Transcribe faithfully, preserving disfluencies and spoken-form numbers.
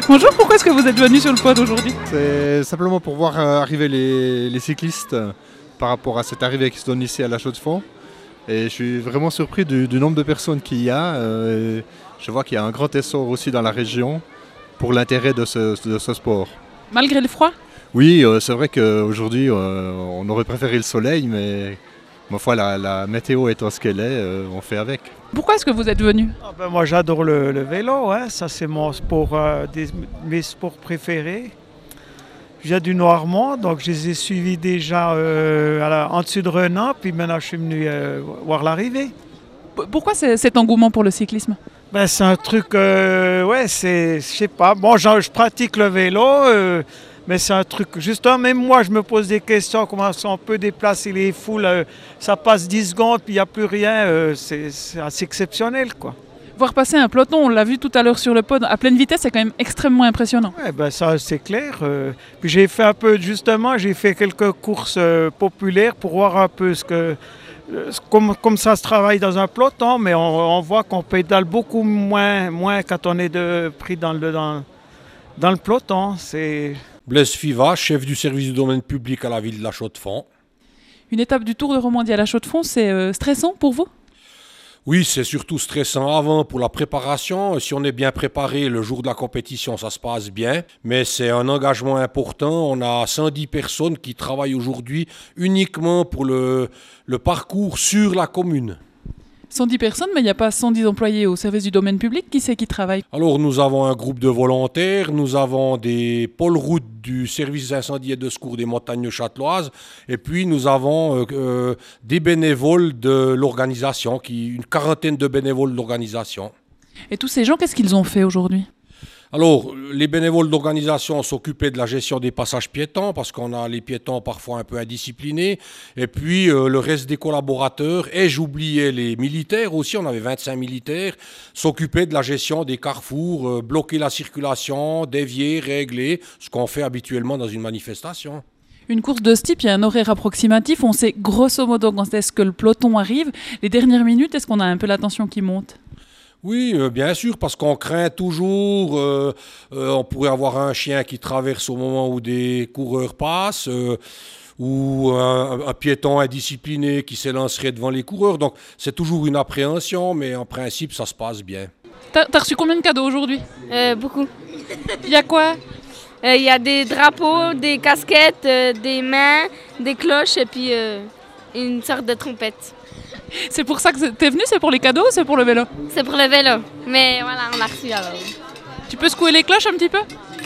Bonjour, pourquoi est-ce que vous êtes venu sur le pod aujourd'hui? C'est simplement pour voir euh, arriver les, les cyclistes euh, par rapport à cette arrivée qui se donne ici à la Chaux-de-Fonds. Et je suis vraiment surpris du, du nombre de personnes qu'il y a. Euh, je vois qu'il y a un grand essor aussi dans la région pour l'intérêt de ce, de ce sport. Malgré le froid? Oui, euh, c'est vrai qu'aujourd'hui, euh, on aurait préféré le soleil, mais ma foi, la, la météo étant ce qu'elle est, euh, on fait avec. Pourquoi est-ce que vous êtes venu? Ah ben moi j'adore le, le vélo, hein. Ça c'est mon sport, euh, des, mes sports préférés. Je viens du Noirmont, donc je les ai suivis déjà euh, à la, en dessus de Renan, puis maintenant je suis venu euh, voir l'arrivée. P- Pourquoi c'est- cet engouement pour le cyclisme? Ben, c'est un truc, euh, ouais, c'est, je sais pas, bon, genre, je pratique le vélo, euh, mais c'est un truc, justement, même moi, je me pose des questions, comment on peut déplacer les foules, euh, ça passe dix secondes, puis il n'y a plus rien, euh, c'est, c'est assez exceptionnel, quoi. Voir passer un peloton, on l'a vu tout à l'heure sur le pod, à pleine vitesse, c'est quand même extrêmement impressionnant. Ouais, ben ça, c'est clair. euh, puis j'ai fait un peu, justement, j'ai fait quelques courses euh, populaires pour voir un peu ce que... euh, Comme, comme ça se travaille dans un peloton, mais on, on voit qu'on pédale beaucoup moins, moins quand on est de, pris dans le, dans, dans le peloton. C'est... Blaise Fiva, chef du service du domaine public à la ville de la Chaux-de-Fonds. Une étape du Tour de Romandie à la Chaux-de-Fonds, c'est euh, stressant pour vous? Oui, c'est surtout stressant avant pour la préparation. Si on est bien préparé, le jour de la compétition, ça se passe bien. Mais c'est un engagement important. On a cent dix personnes qui travaillent aujourd'hui uniquement pour le, le parcours sur la commune. cent dix personnes, mais il n'y a pas cent dix employés au service du domaine public. Qui c'est qui travaille? Alors nous avons un groupe de volontaires, nous avons des pôles routes du service d'incendie et de secours des montagnes châteloises, et puis nous avons euh, euh, des bénévoles de l'organisation, qui, une quarantaine de bénévoles de l'organisation. Et tous ces gens, qu'est-ce qu'ils ont fait aujourd'hui? Alors, les bénévoles d'organisation s'occupaient de la gestion des passages piétons, parce qu'on a les piétons parfois un peu indisciplinés. Et puis, euh, le reste des collaborateurs, et j'oubliais les militaires aussi, on avait vingt-cinq militaires, s'occupaient de la gestion des carrefours, euh, bloquer la circulation, dévier, régler, ce qu'on fait habituellement dans une manifestation. Une course de ce type, il y a un horaire approximatif. On sait grosso modo quand est-ce que le peloton arrive. Les dernières minutes, est-ce qu'on a un peu la tension qui monte? Oui, euh, bien sûr, parce qu'on craint toujours, euh, euh, on pourrait avoir un chien qui traverse au moment où des coureurs passent, euh, ou un, un piéton indiscipliné qui s'élancerait devant les coureurs. Donc c'est toujours une appréhension, mais en principe, ça se passe bien. T'as t'as reçu combien de cadeaux aujourd'hui? Euh, beaucoup. Il y a quoi? Il y a des drapeaux, des casquettes, euh, des mains, des cloches et puis euh, une sorte de trompette. C'est pour ça que t'es venu? C'est pour les cadeaux ou c'est pour le vélo? C'est pour le vélo, mais voilà, on l'a reçu alors. Tu peux secouer les cloches un petit peu?